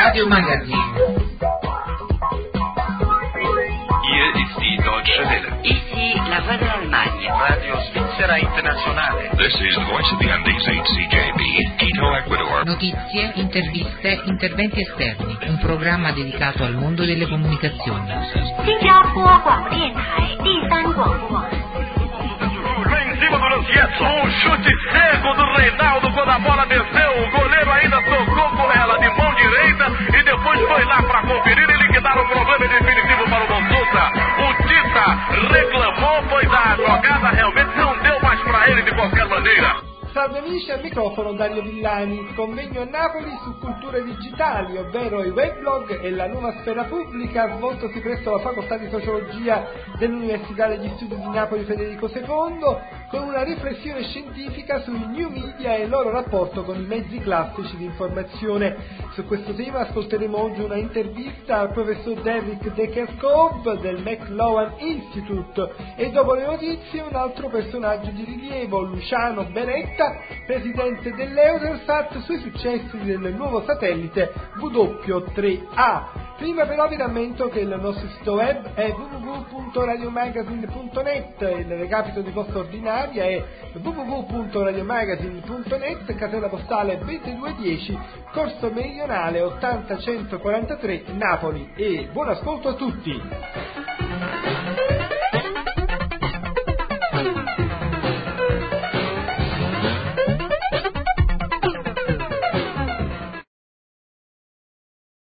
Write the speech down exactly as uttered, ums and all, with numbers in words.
Radio Magazine. Hier ist die Deutsche Welle. Ici la Voix de l'Allemagne. Radio Svizzera Internazionale. This is the voice of the Andes C J B, Quito, Ecuador. Notizie, interviste, interventi esterni. Un programma dedicato al mondo delle comunicazioni. 新加坡广播电台第三广播网。 Em cima do Lancietto, um chute seco do Reinaldo quando a bola desceu. O goleiro ainda tocou com ela de mão direita e depois foi lá para conferir e liquidar o problema definitivo para o Bonsuta. O Tita reclamou, pois a jogada realmente não deu mais para ele de qualquer maneira. Salve amici, al microfono Dario Villani, convegno a Napoli su culture digitali, ovvero i weblog e la nuova sfera pubblica, svoltosi presso la facoltà di sociologia dell'Università degli Studi di Napoli Federico secondo, con una riflessione scientifica sui new media e il loro rapporto con i mezzi classici di informazione. Su questo tema ascolteremo oggi una intervista al professor Derrick Decker-Cobb del McLowan Institute e dopo le notizie un altro personaggio di rilievo, Luciano Beretta, presidente dell'Eutelsat, sui successi del nuovo satellite W tre A. Prima però vi rammento che il nostro sito web è w w w punto radiomagazine punto net, il recapito di posta ordinaria è w w w punto radiomagazine punto net, casella postale ventidue dieci, Corso Meridionale ottanta centoquarantatré, Napoli. E buon ascolto a tutti!